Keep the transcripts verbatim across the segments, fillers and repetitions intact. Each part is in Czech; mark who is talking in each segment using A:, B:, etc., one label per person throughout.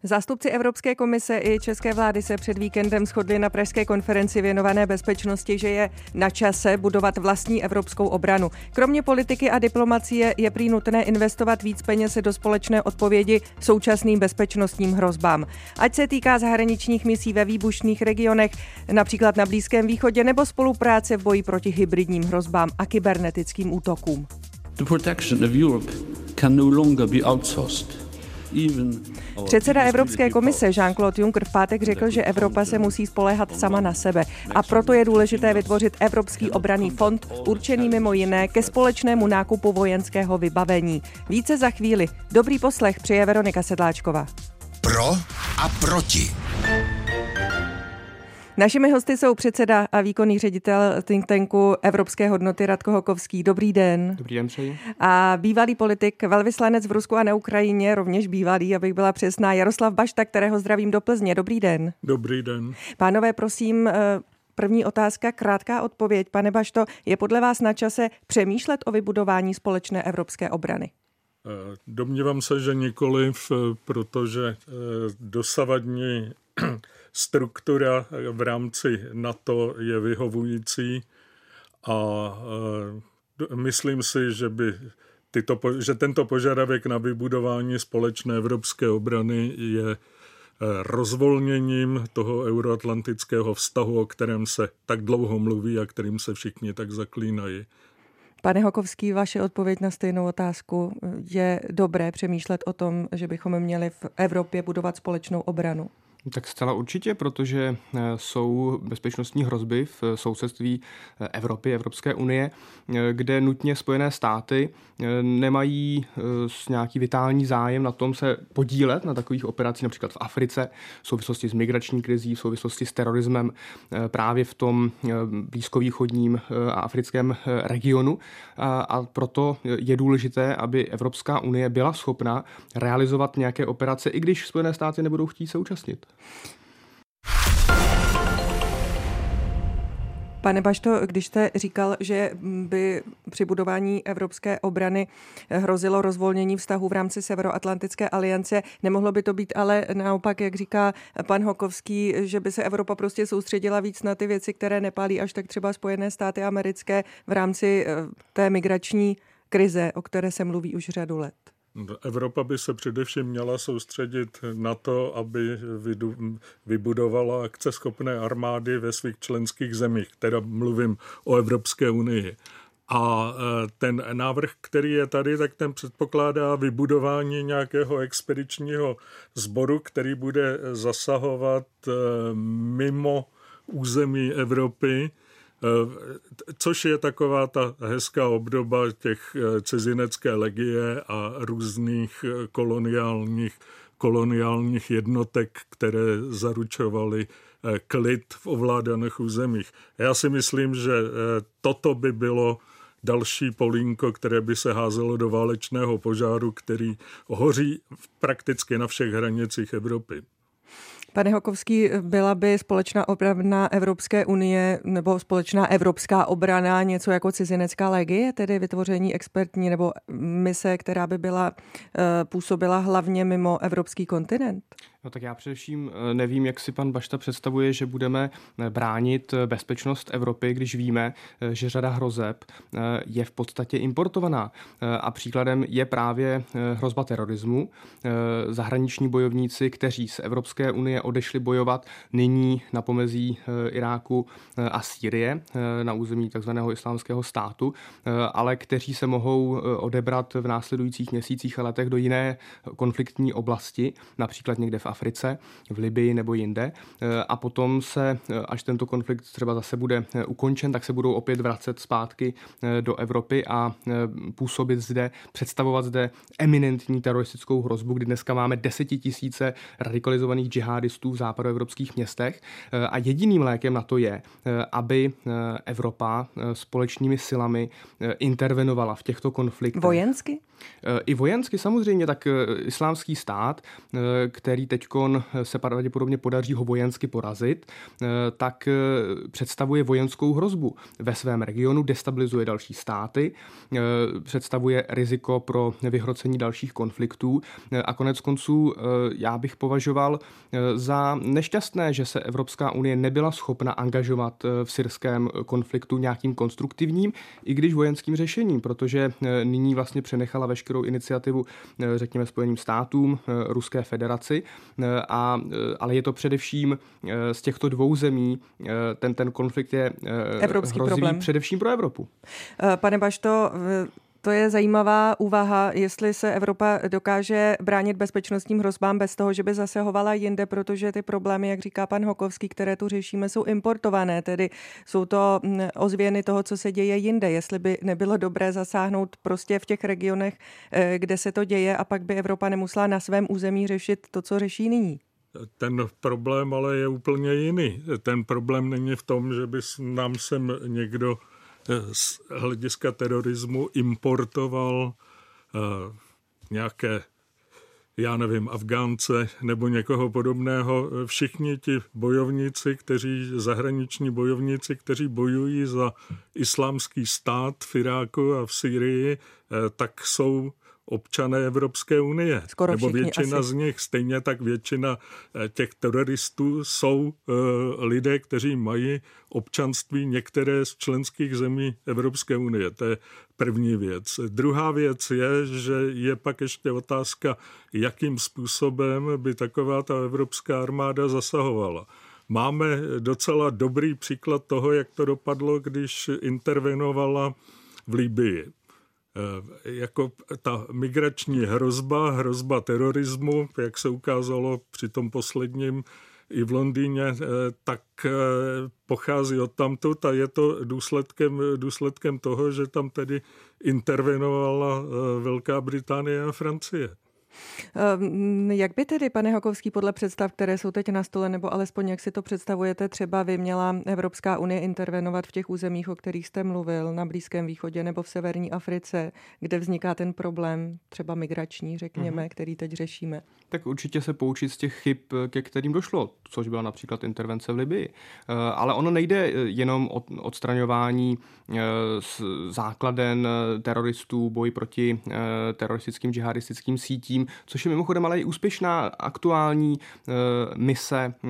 A: Zástupci Evropské komise i české vlády se před víkendem shodli na pražské konferenci věnované bezpečnosti, že je na čase budovat vlastní evropskou obranu. Kromě politiky a diplomacie je prý nutné investovat víc peněz do společné odpovědi současným bezpečnostním hrozbám. Ať se týká zahraničních misí ve výbušných regionech, například na Blízkém východě, nebo spolupráce v boji proti hybridním hrozbám a kybernetickým útokům.
B: The protection of Europe can no longer be outsourced.
A: Předseda Evropské komise Jean-Claude Juncker v pátek řekl, že Evropa se musí spoléhat sama na sebe a proto je důležité vytvořit Evropský obranný fond, určený mimo jiné ke společnému nákupu vojenského vybavení. Více za chvíli. Dobrý poslech přeje Veronika Sedláčková.
C: Pro a proti.
A: Našimi hosty jsou předseda a výkonný ředitel think tanku Evropské hodnoty Radko Hokovský. Dobrý den.
D: Dobrý den, přeji.
A: A bývalý politik, velvyslanec v Rusku a na Ukrajině, rovněž bývalý, abych byla přesná, Jaroslav Bašta, kterého zdravím do Plzně. Dobrý den.
E: Dobrý den.
A: Pánové, prosím, první otázka, krátká odpověď. Pane Bašto, je podle vás na čase přemýšlet o vybudování společné evropské obrany?
E: Domnívám se, že nikoliv, protože dosavadní struktura v rámci NATO je vyhovující a myslím si, že, by tyto, že tento požadavek na vybudování společné evropské obrany je rozvolněním toho euroatlantického vztahu, o kterém se tak dlouho mluví a kterým se všichni tak zaklínají.
A: Pane Hokovský, vaše odpověď na stejnou otázku. Je dobré přemýšlet o tom, že bychom měli v Evropě budovat společnou obranu?
D: Tak zcela určitě, protože jsou bezpečnostní hrozby v sousedství Evropy, Evropské unie, kde nutně Spojené státy nemají nějaký vitální zájem na tom se podílet na takových operacích, například v Africe, v souvislosti s migrační krizí, v souvislosti s terorismem právě v tom blízkovýchodním a africkém regionu. A proto je důležité, aby Evropská unie byla schopna realizovat nějaké operace, i když Spojené státy nebudou chtít se účastnit.
A: Pane Bašto, když jste říkal, že by při budování evropské obrany hrozilo rozvolnění vztahů v rámci Severoatlantické aliance, nemohlo by to být ale naopak, jak říká pan Hokovský, že by se Evropa prostě soustředila víc na ty věci, které nepálí až tak třeba Spojené státy americké v rámci té migrační krize, o které se mluví už řadu let?
E: Evropa by se především měla soustředit na to, aby vybudovala akceschopné armády ve svých členských zemích, teda mluvím o Evropské unii. A ten návrh, který je tady, tak ten předpokládá vybudování nějakého expedičního sboru, který bude zasahovat mimo území Evropy, což je taková ta hezká obdoba těch cizinecké legie a různých koloniálních, koloniálních jednotek, které zaručovaly klid v ovládaných územích. Já si myslím, že toto by bylo další polínko, které by se házelo do válečného požáru, který hoří prakticky na všech hranicích Evropy.
A: Pane Hokovský, byla by společná obrana Evropské unie nebo společná evropská obrana něco jako cizinecká legie, tedy vytvoření expertní nebo mise, která by byla působila hlavně mimo evropský kontinent?
D: No tak já především nevím, jak si pan Bašta představuje, že budeme bránit bezpečnost Evropy, když víme, že řada hrozeb je v podstatě importovaná. A příkladem je právě hrozba terorismu. Zahraniční bojovníci, kteří z Evropské unie odešli bojovat nyní na pomezí Iráku a Sýrie na území takzvaného islámského státu, ale kteří se mohou odebrat v následujících měsících a letech do jiné konfliktní oblasti, například někde v Africe, v Libii nebo jinde. A potom se, až tento konflikt třeba zase bude ukončen, tak se budou opět vracet zpátky do Evropy a působit zde, představovat zde eminentní teroristickou hrozbu, kdy dneska máme desetitisíce radikalizovaných džihadistů v západoevropských městech. A jediným lékem na to je, aby Evropa společnými silami intervenovala v těchto konfliktech.
A: Vojensky?
D: I vojensky samozřejmě, tak Islámský stát, který teďkon se pravděpodobně podaří ho vojensky porazit, tak představuje vojenskou hrozbu ve svém regionu, destabilizuje další státy, představuje riziko pro vyhrocení dalších konfliktů a konec konců já bych považoval za nešťastné, že se Evropská unie nebyla schopna angažovat v syrském konfliktu nějakým konstruktivním, i když vojenským řešením, protože nyní vlastně přenechala veškerou iniciativu, řekněme, Spojeným státům, Ruské federaci, a, ale je to především z těchto dvou zemí, ten, ten konflikt je
A: evropský
D: hrozivý
A: problém
D: především pro Evropu.
A: Pane Bašto, to je zajímavá úvaha, jestli se Evropa dokáže bránit bezpečnostním hrozbám bez toho, že by zasahovala jinde, protože ty problémy, jak říká pan Hokovský, které tu řešíme, jsou importované, tedy jsou to ozvěny toho, co se děje jinde. Jestli by nebylo dobré zasáhnout prostě v těch regionech, kde se to děje, a pak by Evropa nemusela na svém území řešit to, co řeší nyní.
E: Ten problém ale je úplně jiný. Ten problém není v tom, že by nám sem někdo z hlediska terorismu importoval uh, nějaké, já nevím, Afgánce nebo někoho podobného. Všichni ti bojovníci, kteří, zahraniční bojovníci, kteří bojují za islámský stát v Iráku a v Sýrii, uh, tak jsou občané Evropské unie.
A: Skoro
E: nebo většina
A: asi.
E: z nich, stejně tak většina těch teroristů jsou uh, lidé, kteří mají občanství některé z členských zemí Evropské unie. To je první věc. Druhá věc je, že je pak ještě otázka, jakým způsobem by taková ta evropská armáda zasahovala. Máme docela dobrý příklad toho, jak to dopadlo, když intervenovala v Libyi. Jako ta migrační hrozba, hrozba terorismu, jak se ukázalo při tom posledním i v Londýně, tak pochází odtamtud a je to důsledkem, důsledkem toho, že tam tedy intervenovala Velká Británie a Francie.
A: Jak by tedy, pane Hokovský, podle představ, které jsou teď na stole, nebo alespoň jak si to představujete, třeba by měla Evropská unie intervenovat v těch územích, o kterých jste mluvil, na Blízkém východě nebo v severní Africe, kde vzniká ten problém, třeba migrační, řekněme, mm-hmm. který teď řešíme? Tak
D: určitě se poučit z těch chyb, ke kterým došlo, což byla například intervence v Libyi. Ale ono nejde jenom o odstraňování základen teroristů, boj proti teroristickým džihadistickým sítím, což je mimochodem ale i úspěšná aktuální e, mise e,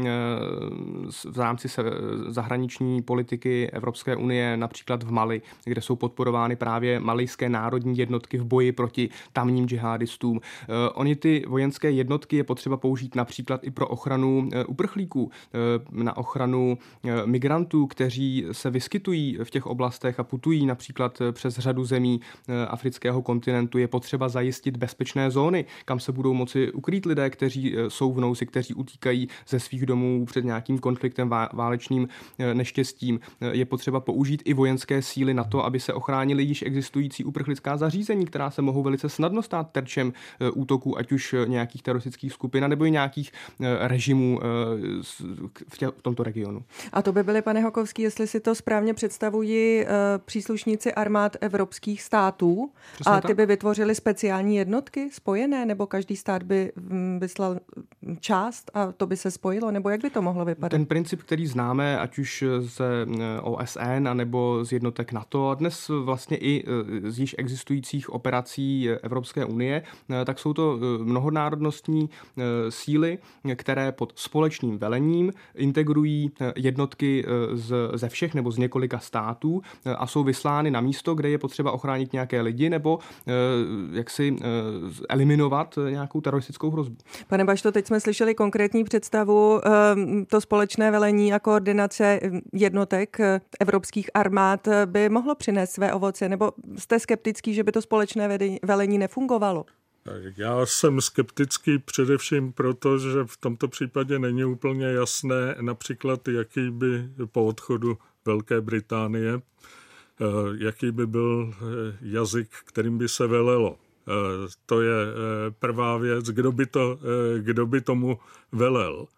D: v rámci se, zahraniční politiky Evropské unie, například v Mali, kde jsou podporovány právě malijské národní jednotky v boji proti tamním džihadistům. E, oni ty vojenské jednotky je potřeba použít například i pro ochranu e, uprchlíků, e, na ochranu e, migrantů, kteří se vyskytují v těch oblastech a putují například přes řadu zemí e, afrického kontinentu. Je potřeba zajistit bezpečné zóny, kam se budou moci ukrýt lidé, kteří jsou v nouzi, kteří utíkají ze svých domů před nějakým konfliktem, válečným neštěstím. Je potřeba použít i vojenské síly na to, aby se ochránili již existující uprchlická zařízení, která se mohou velice snadno stát terčem útoků, ať už nějakých teroristických skupin, nebo i nějakých režimů v, tě, v tomto regionu.
A: A to by byly, pane Hokovský, jestli si to správně představují, příslušníci armád evropských států. Přesně a ty tak by vytvořili speciální jednotky spojené, nebo každý stát by vyslal část a to by se spojilo, nebo jak by to mohlo vypadat?
D: Ten princip, který známe, ať už z O S N, anebo z jednotek NATO, a dnes vlastně i z již existujících operací Evropské unie, tak jsou to mnohonárodnostní síly, které pod společným velením integrují jednotky z, ze všech nebo z několika států a jsou vyslány na místo, kde je potřeba ochránit nějaké lidi nebo jaksi eliminovat nějakou teroristickou hrozbu.
A: Pane Bašto, teď jsme slyšeli konkrétní představu, to společné velení a koordinace jednotek evropských armád by mohlo přinést své ovoce, nebo jste skeptický, že by to společné velení nefungovalo?
E: Já jsem skeptický především proto, že v tomto případě není úplně jasné například, jaký by po odchodu Velké Británie, jaký by byl jazyk, kterým by se velelo. To je prvá věc, kdo by, to, kdo by tomu velel.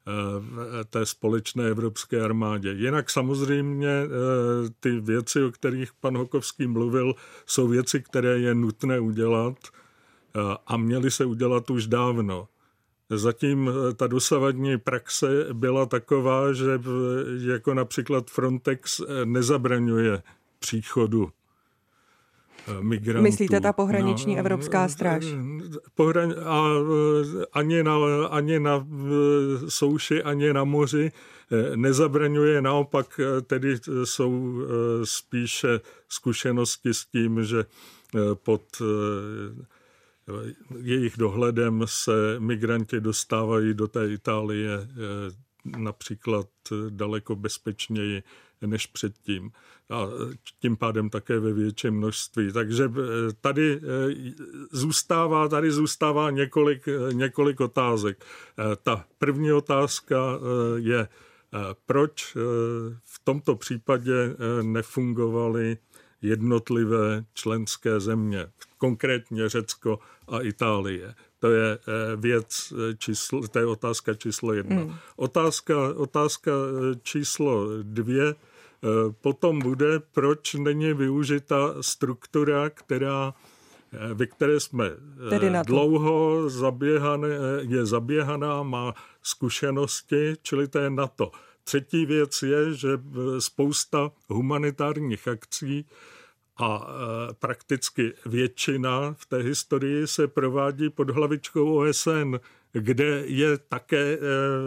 E: té společné evropské armádě. Jinak samozřejmě ty věci, o kterých pan Hokovský mluvil, jsou věci, které je nutné udělat a měly se udělat už dávno. Zatím ta dosavadní praxe byla taková, že jako například Frontex nezabraňuje příchodu migrantů.
A: Myslíte ta pohraniční no, evropská stráž?
E: Pohran, a, ani, na, ani na souši, ani na moři nezabraňuje, naopak tedy jsou spíše zkušenosti s tím, že pod jejich dohledem se migranti dostávají do té Itálie například daleko bezpečněji než předtím. A tím pádem také ve větším množství. Takže tady zůstává, tady zůstává několik, několik otázek. Ta první otázka je, proč v tomto případě nefungovaly jednotlivé členské země, konkrétně Řecko a Itálie. To je věc číslo, to je otázka číslo jedna. Hmm. Otázka, otázka číslo dvě potom bude, proč není využita struktura, která, ve které jsme dlouho zaběhané, je zaběhaná, má zkušenosti, čili to je NATO. Třetí věc je, že spousta humanitárních akcí a prakticky většina v té historii se provádí pod hlavičkou O S N, kde je také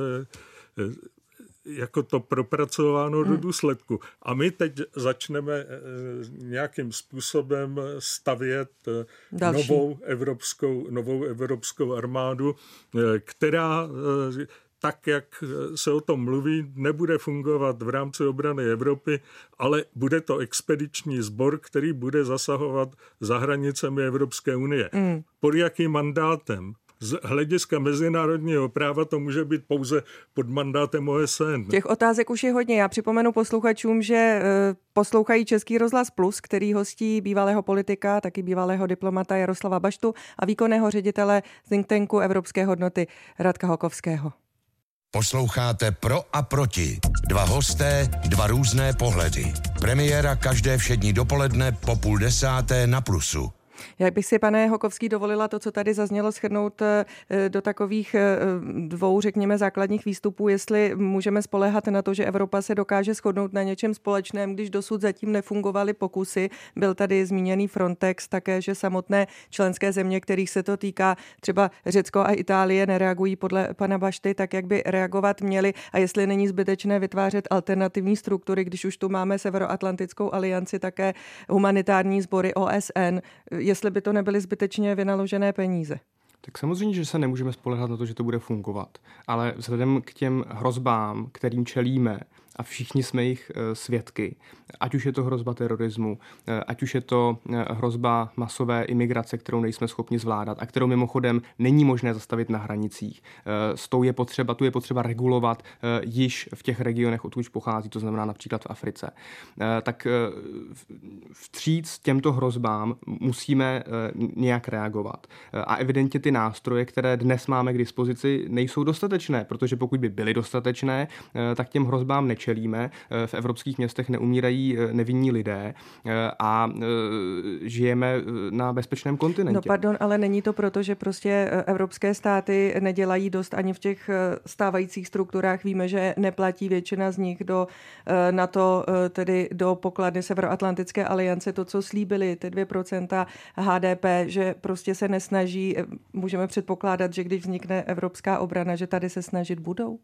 E: jako to propracováno do důsledku. A my teď začneme nějakým způsobem stavět novou evropskou, novou evropskou armádu, která tak, jak se o tom mluví, nebude fungovat v rámci obrany Evropy, ale bude to expediční sbor, který bude zasahovat za hranicemi Evropské unie. Mm. Pod jakým mandátem? Z hlediska mezinárodního práva to může být pouze pod mandátem O S N.
A: Těch otázek už je hodně. Já připomenu posluchačům, že poslouchají Český rozhlas Plus, který hostí bývalého politika, taky bývalého diplomata Jaroslava Baštu a výkonného ředitele think tanku Evropské hodnoty Radka Hokovského.
C: Posloucháte Pro a proti. Dva hosté, dva různé pohledy. Premiéra každé všední dopoledne po půl desáté na Plusu.
A: Jak bych si, pane Hokovský, dovolila to, co tady zaznělo, shrnout do takových dvou, řekněme, základních výstupů, jestli můžeme spoléhat na to, že Evropa se dokáže shodnout na něčem společném, když dosud zatím nefungovaly pokusy. Byl tady zmíněný Frontex, také, že samotné členské země, kterých se to týká, třeba Řecko a Itálie, nereagují podle pana Bašty tak, jak by reagovat měli, a jestli není zbytečné vytvářet alternativní struktury, když už tu máme Severoatlantickou alianci, také humanitární sbory O S N, jestli by to nebyly zbytečně vynaložené peníze.
D: Tak samozřejmě, že se nemůžeme spoléhat na to, že to bude fungovat. Ale vzhledem k těm hrozbám, kterým čelíme, a všichni jsme jich svědky, ať už je to hrozba terorismu, ať už je to hrozba masové imigrace, kterou nejsme schopni zvládat a kterou mimochodem není možné zastavit na hranicích. S tou je potřeba, tu je potřeba regulovat již v těch regionech, odkud pochází, to znamená například v Africe. Tak vstříc těmto hrozbám musíme nějak reagovat. A evidentně ty nástroje, které dnes máme k dispozici, nejsou dostatečné, protože pokud by byly dostatečné, tak těm hrozbám nečelíme. V evropských městech neumírají nevinní lidé a žijeme na bezpečném kontinentě.
A: No pardon, ale není to proto, že prostě evropské státy nedělají dost ani v těch stávajících strukturách. Víme, že neplatí většina z nich do NATO, tedy do pokladny Severoatlantické aliance, to, co slíbili, ty dvě procenta H D P, že prostě se nesnaží. Můžeme předpokládat, že když vznikne evropská obrana, že tady se snažit budou?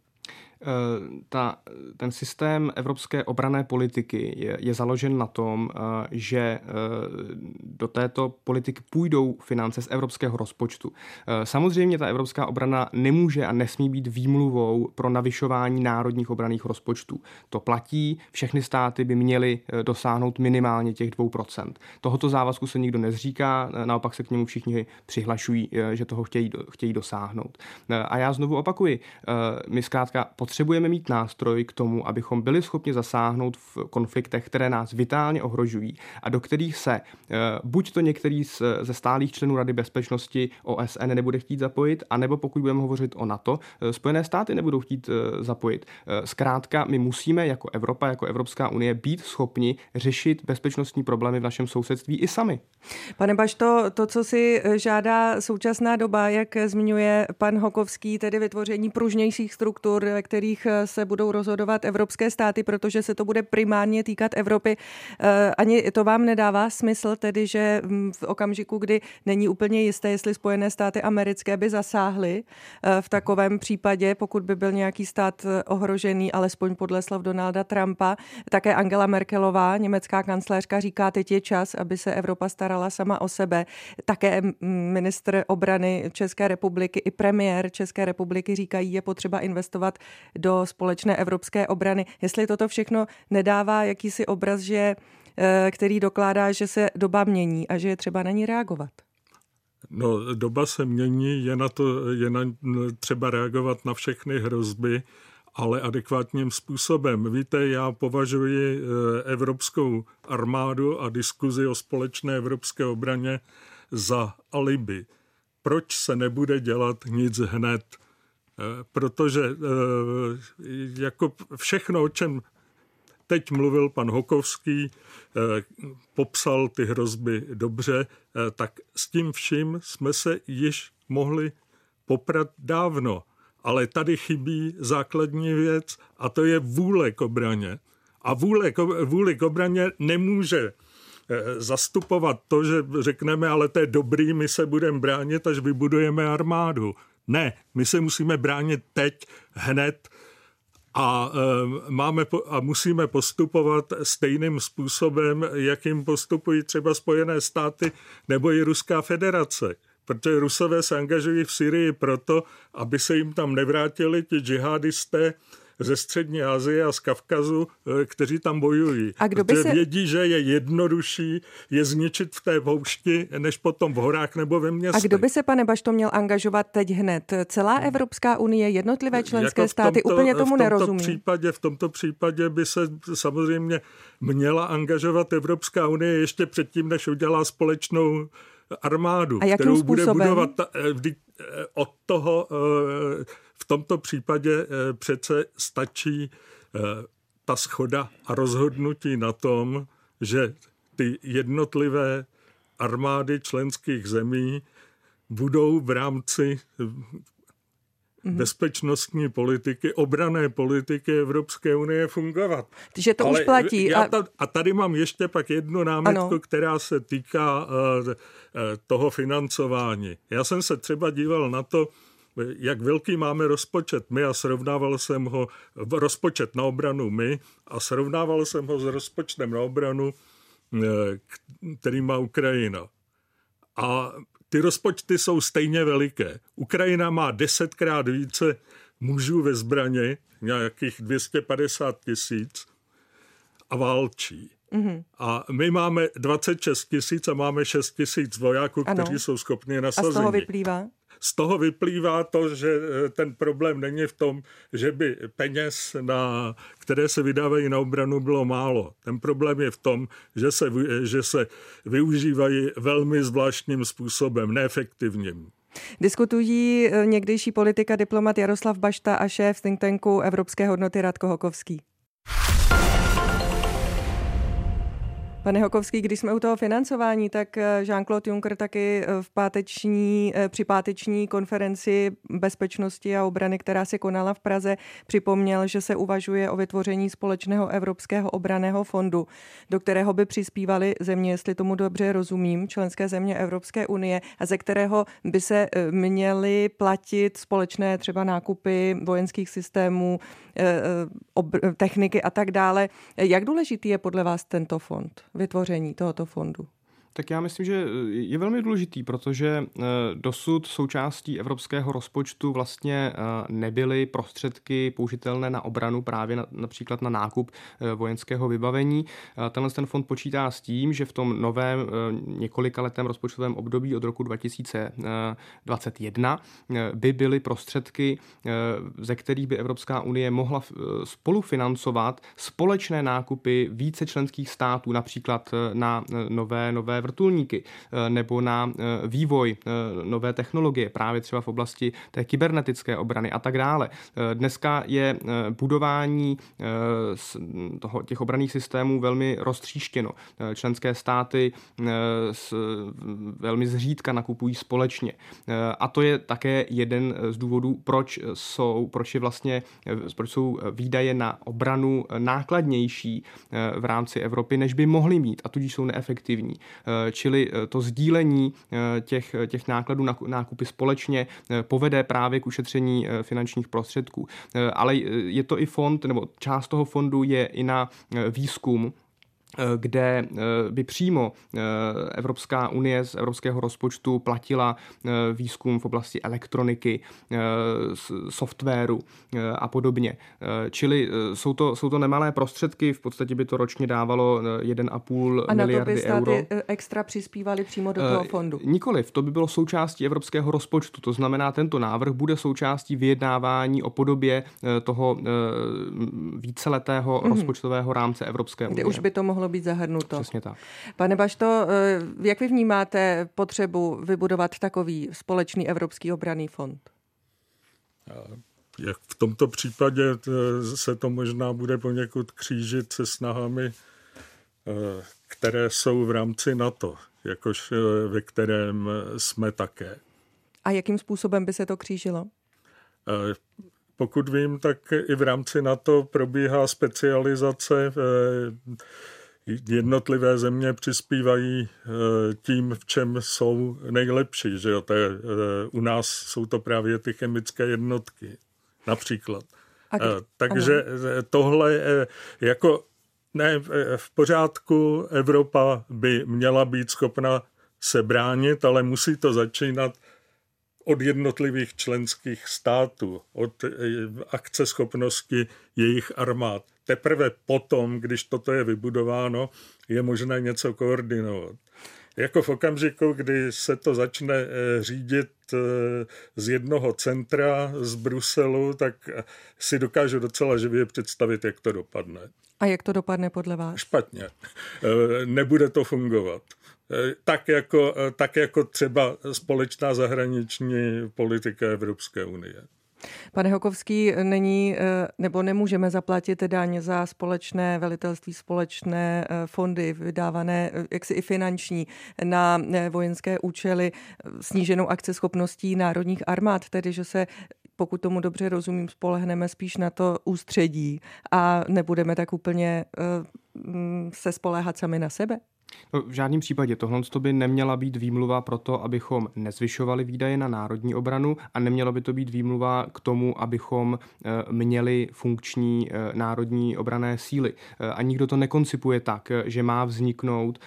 D: Ta, ten systém evropské obranné politiky je, je založen na tom, že do této politiky půjdou finance z evropského rozpočtu. Samozřejmě ta evropská obrana nemůže a nesmí být výmluvou pro navyšování národních obranných rozpočtů. To platí, všechny státy by měly dosáhnout minimálně těch dvou procent. Tohoto závazku se nikdo nezříká, naopak se k němu všichni přihlašují, že toho chtějí, chtějí dosáhnout. A já znovu opakuji, my zkrátka potřebujeme mít nástroj k tomu, abychom byli schopni zasáhnout v konfliktech, které nás vitálně ohrožují a do kterých se buď to některý ze stálých členů Rady bezpečnosti O S N nebude chtít zapojit, anebo pokud budeme hovořit o NATO, Spojené státy nebudou chtít zapojit. Zkrátka, my musíme jako Evropa, jako Evropská unie být schopni řešit bezpečnostní problémy v našem sousedství i sami.
A: Pane Bašto, to, co si žádá současná doba, jak zmiňuje pan Hokovský, tedy vytvoření pružnějších struktur, ve kterých se budou rozhodovat evropské státy, protože se to bude primárně týkat Evropy. Ani to vám nedává smysl, tedy že v okamžiku, kdy není úplně jisté, jestli Spojené státy americké by zasáhly v takovém případě, pokud by byl nějaký stát ohrožený, alespoň podle slov Donalda Trumpa. Také Angela Merkelová, německá kancléřka, říká, teď je čas, aby se Evropa starala sama o sebe. Také ministr obrany České republiky i premiér České republiky říkají, je potřeba investovat do společné evropské obrany. Jestli toto všechno nedává jakýsi obraz, že, který dokládá, že se doba mění a že je třeba na ní reagovat.
E: No, doba se mění, je na to je na, třeba reagovat na všechny hrozby, ale adekvátním způsobem. Víte, já považuji evropskou armádu a diskuzi o společné evropské obraně za alibi. Proč se nebude dělat nic hned? Protože jako všechno, o čem teď mluvil pan Hokovský, popsal ty hrozby dobře, tak s tím vším jsme se již mohli poprat dávno. Ale tady chybí základní věc a to je vůle k obraně. A vůle, vůli k obraně nemůže zastupovat to, že řekneme, ale to je dobrý, my se budeme bránit, až vybudujeme armádu. Ne, my se musíme bránit teď, hned a, e, máme, a musíme postupovat stejným způsobem, jakým postupují třeba Spojené státy nebo i Ruská federace. Protože Rusové se angažují v Syrii proto, aby se jim tam nevrátili ti džihadisté ze Střední Asie a z Kavkazu, kteří tam bojují. A kdo by se... vědí, že je jednodušší je zničit v té poušti, než potom v horách nebo ve městech.
A: A kdo by se, pane Bašto, měl angažovat teď hned? Celá Evropská unie, jednotlivé členské jako státy tomto, úplně tomu nerozumí.
E: Případě, v tomto případě by se samozřejmě měla angažovat Evropská unie ještě předtím, než udělá společnou armádu, kterou bude budovat od toho. V tomto případě přece stačí ta shoda a rozhodnutí na tom, že ty jednotlivé armády členských zemí budou v rámci bezpečnostní politiky, obranné politiky Evropské unie fungovat.
A: Že to Ale už platí.
E: A... Ta, a tady mám ještě pak jednu námitku, ano. která se týká uh, toho financování. Já jsem se třeba díval na to, jak velký máme rozpočet my a srovnával jsem ho, rozpočet na obranu my a srovnával jsem ho s rozpočtem na obranu, který má Ukrajina. A ty rozpočty jsou stejně veliké. Ukrajina má desetkrát více mužů ve zbraně, nějakých dvě stě padesát tisíc a válčí. Mm-hmm. A my máme dvacet šest tisíc a máme šest tisíc vojáků, ano. kteří jsou schopni nasazení.
A: A z toho vyplývá?
E: Z toho vyplývá to, že ten problém není v tom, že by peněz, na, které se vydávají na obranu, bylo málo. Ten problém je v tom, že se, že se využívají velmi zvláštním způsobem, neefektivním.
A: Diskutují někdejší politik a diplomat Jaroslav Bašta a šéf think tanku Evropské hodnoty Radko Hokovský. Pane Hokovský, když jsme u toho financování, tak Jean-Claude Juncker taky v páteční, při páteční konferenci bezpečnosti a obrany, která se konala v Praze, připomněl, že se uvažuje o vytvoření společného evropského obranného fondu, do kterého by přispívaly země, jestli tomu dobře rozumím, členské země Evropské unie, a ze kterého by se měly platit společné třeba nákupy vojenských systémů, techniky a tak dále. Jak důležitý je podle vás tento fond, vytvoření tohoto fondu?
D: Tak já myslím, že je velmi důležitý, protože dosud součástí evropského rozpočtu vlastně nebyly prostředky použitelné na obranu, právě na, například na nákup vojenského vybavení. Tenhle ten fond počítá s tím, že v tom novém několikaletém rozpočtovém období od roku dva tisíce dvacet jedna by byly prostředky, ze kterých by Evropská unie mohla spolufinancovat společné nákupy více členských států, například na nové, nové vrtulníky nebo na vývoj nové technologie, právě třeba v oblasti té kybernetické obrany a tak dále. Dneska je budování toho, těch obranných systémů velmi roztříštěno. Členské státy velmi zřídka nakupují společně. A to je také jeden z důvodů, proč jsou, proč je vlastně, proč jsou výdaje na obranu nákladnější v rámci Evropy, než by mohly mít, a tudíž jsou neefektivní. Čili to sdílení těch, těch nákladů na nákupy společně povede právě k ušetření finančních prostředků. Ale je to i fond, nebo část toho fondu je i na výzkum, kde by přímo Evropská unie z evropského rozpočtu platila výzkum v oblasti elektroniky, softwaru a podobně. Čili jsou to, jsou to nemalé prostředky, v podstatě by to ročně dávalo jeden a půl miliardy euro. A na to by státy
A: extra přispívali přímo do toho fondu?
D: Nikoliv, to by bylo součástí evropského rozpočtu, to znamená, tento návrh bude součástí vyjednávání o podobě toho víceletého mm-hmm. rozpočtového rámce Evropské unie.
A: Kde už by to mohlo být zahrnuto.
D: Přesně tak.
A: Pane Bašto, jak vy vnímáte potřebu vybudovat takový společný evropský obranný fond?
E: Jak v tomto případě se to možná bude poněkud křížit se snahami, které jsou v rámci NATO, jakož ve kterém jsme také.
A: A jakým způsobem by se to křížilo?
E: Pokud vím, tak i v rámci NATO probíhá specializace. Jednotlivé země přispívají tím, v čem jsou nejlepší. Že jo? To je, u nás jsou to právě ty chemické jednotky, například. A kdy, Takže ano. tohle jako ne, v pořádku Evropa by měla být schopna se bránit, ale musí to začínat od jednotlivých členských států, od akceschopnosti jejich armád. Teprve potom, když toto je vybudováno, je možné něco koordinovat. Jako v okamžiku, kdy se to začne řídit z jednoho centra, z Bruselu, tak si dokážu docela živě představit, jak to dopadne.
A: A jak to dopadne podle vás?
E: Špatně. Nebude to fungovat. Tak jako, tak jako třeba společná zahraniční politika Evropské unie.
A: Pane Hokovský, není, nebo nemůžeme zaplatit daň za společné velitelství, společné fondy vydávané jaksi i finanční na vojenské účely sníženou akceschopností národních armád, tedy že se, pokud tomu dobře rozumím, spolehneme spíš na to ústředí a nebudeme tak úplně se spoléhat sami na sebe?
D: No, v žádném případě. Tohle by neměla být výmluva pro to, abychom nezvyšovali výdaje na národní obranu, a neměla by to být výmluva k tomu, abychom měli funkční národní obranné síly. A nikdo to nekoncipuje tak, že má vzniknout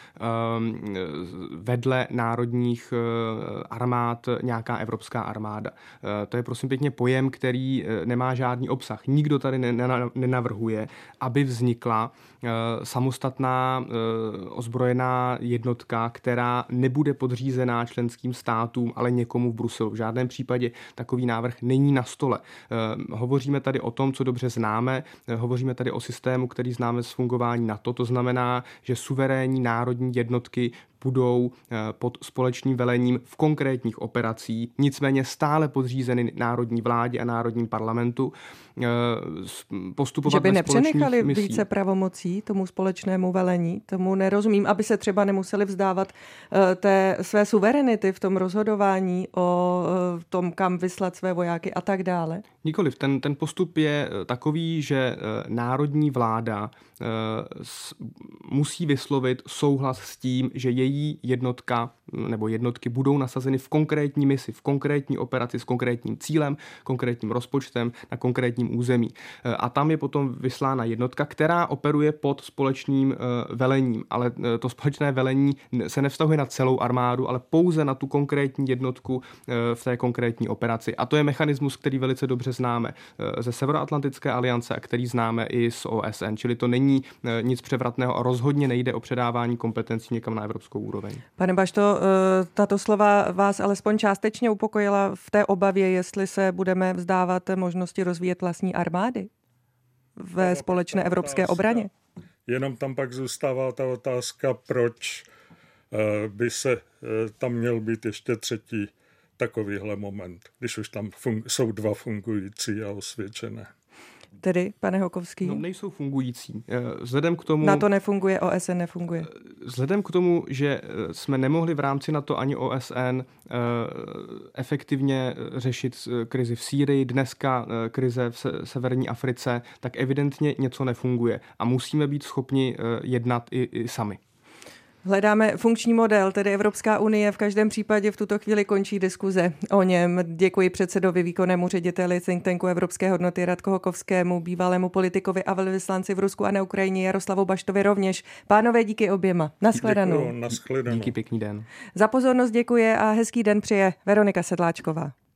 D: vedle národních armád nějaká evropská armáda. To je prosím pěkně pojem, který nemá žádný obsah. Nikdo tady nenavrhuje, aby vznikla samostatná ozbrojená jednotka, která nebude podřízená členským státům, ale někomu v Bruselu. V žádném případě takový návrh není na stole. Hovoříme tady o tom, co dobře známe, hovoříme tady o systému, který známe z fungování NATO, to znamená, že suverénní národní jednotky budou pod společným velením v konkrétních operacích, nicméně stále podřízeny národní vládě a národním parlamentu, postupovat
A: že by
D: ve společných
A: nepřenechali
D: misích.
A: Více pravomocí tomu společnému velení, tomu nerozumím, aby se třeba nemuseli vzdávat té své suverenity v tom rozhodování o tom, kam vyslat své vojáky a tak dále.
D: Nikoliv. Ten, ten postup je takový, že národní vláda musí vyslovit souhlas s tím, že její její jednotka nebo jednotky budou nasazeny v konkrétní misi, v konkrétní operaci s konkrétním cílem, konkrétním rozpočtem na konkrétním území. A tam je potom vyslána jednotka, která operuje pod společným velením, ale to společné velení se nevztahuje na celou armádu, ale pouze na tu konkrétní jednotku v té konkrétní operaci. A to je mechanismus, který velice dobře známe ze Severoatlantické aliance a který známe i z O S N, čili to není nic převratného a rozhodně nejde o předávání kompetencí někam na evropskou úroveň.
A: Pane Bašto, tato slova vás alespoň částečně upokojila v té obavě, jestli se budeme vzdávat možnosti rozvíjet vlastní armády ve společné evropské obraně?
E: Jenom tam pak zůstává ta otázka, proč by se tam měl být ještě třetí takovýhle moment, když už tam fun- jsou dva fungující a osvědčené.
A: Tedy, pane Hokovský?
D: No, nejsou fungující. Vzhledem k tomu...
A: NATO nefunguje, O S N nefunguje.
D: Vzhledem k tomu, že jsme nemohli v rámci NATO ani O S N efektivně řešit krizi v Sýrii, dneska krize v severní Africe, tak evidentně něco nefunguje a musíme být schopni jednat i, i sami.
A: Hledáme funkční model, tedy Evropská unie. V každém případě v tuto chvíli končí diskuze o něm. Děkuji předsedovi, výkonnému řediteli think tanku Evropské hodnoty Radko Hokovskému, bývalému politikovi a velvyslanci v Rusku a na Ukrajině Jaroslavu Baštovi rovněž. Pánové, díky oběma. Naschledanou.
E: Děkuju, naschledanou.
D: Díky, pěkný den.
A: Za pozornost děkuje a hezký den přeje Veronika Sedláčková.